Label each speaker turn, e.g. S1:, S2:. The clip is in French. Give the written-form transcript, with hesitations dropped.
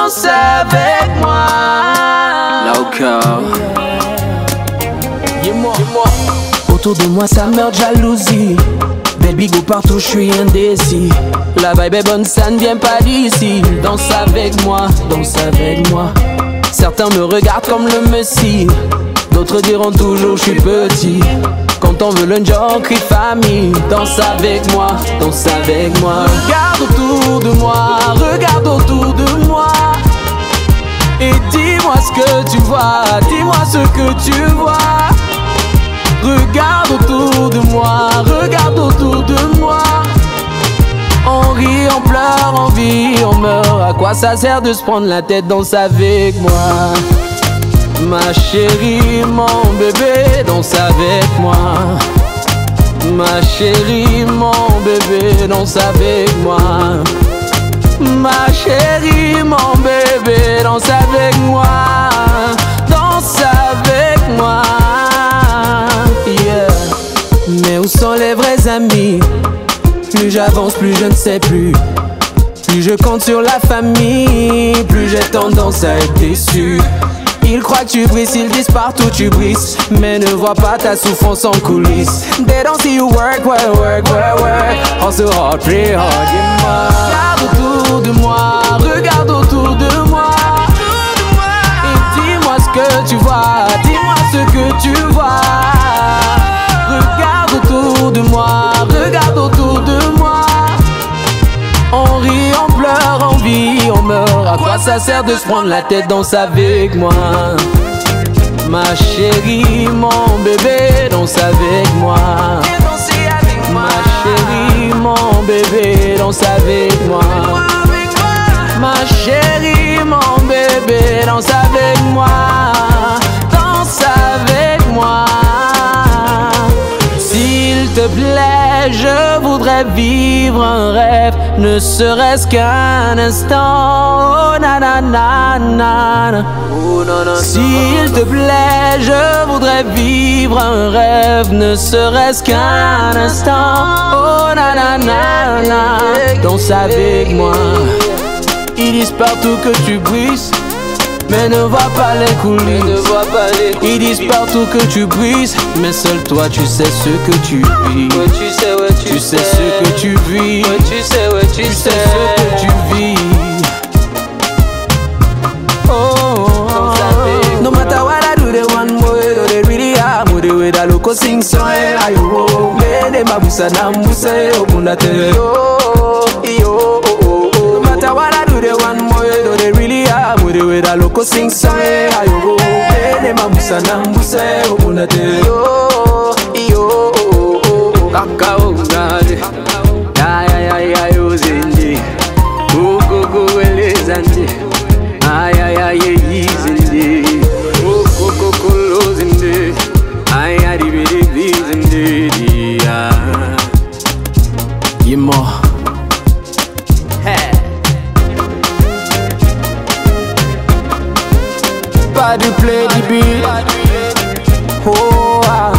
S1: danse avec moi.
S2: Là au cœur.
S1: Autour de moi ça meurt de jalousie. Belle bigo partout, je suis indécis. La vibe est bonne, ça ne vient pas d'ici. Danse avec moi, danse avec moi. Certains me regardent comme le messie, d'autres diront toujours je suis petit. Quand on veut le genre, crie famille. Danse avec moi, danse avec moi. Regarde autour de moi, regarde autour de moi. Et dis-moi ce que tu vois, dis-moi ce que tu vois. Regarde autour de moi, regarde autour de moi. On rit, on pleure, on vit, on meurt. À quoi ça sert de se prendre la tête? Danse avec moi. Ma chérie, mon bébé, danse avec moi. Ma chérie, mon bébé, danse avec moi. Ma chérie, mon bébé, danse avec moi. Danse avec moi. Yeah. Mais où sont les vrais amis? Plus j'avance, plus je ne sais plus. Plus je compte sur la famille, plus j'ai tendance à être déçu. Ils croient que tu brises, ils disent partout tu brises, mais ne vois pas ta souffrance en coulisses. They don't see you work, work, work, work, work. Hustle hard, play hard, yeah. Regarde autour de moi, regarde autour de moi. Et dis-moi ce que tu vois, dis-moi ce que tu vois. Regarde autour de moi, regarde autour de moi. On rit, on pleure, on vit, on meurt. À quoi ça sert de se prendre la tête? Danse avec moi. Ma chérie, mon bébé, danse avec moi. Ma chérie, mon bébé, danse avec moi. Ma chérie, mon bébé, danse avec moi. Danse avec moi. S'il te plaît, je voudrais vivre un rêve, ne serait-ce qu'un instant. Oh na na na na. Oh, non, non, s'il te plaît, je voudrais vivre un rêve, ne serait-ce qu'un instant. Oh na na na na. Danse avec moi. Ils disent partout que tu brises, mais ne vois pas les coulisses. Ils disent partout que tu brises, mais seul toi tu sais ce que tu vis.
S2: Ouais, tu sais, ouais,
S1: Tu sais ce que tu vis.
S2: Ouais, tu sais, ouais, tu
S1: sais ce que tu vis. Oh, no matter what I do, they want more. They really are more. They way that loco sing song. Ayo, me de mabusa na mbuse okundate. Yo, yo. No matter what I do, they want more. They really are more. They way that loco sing song. Ayo, me de mabusa na mbuse okundate. Yo, yo.
S2: Kakao ngade. Ya yo zindi. Go elezandi. Ay zindi. Go zindi. Ay di zindi.
S1: Yemo. Pas de play du beat. Oh, ah.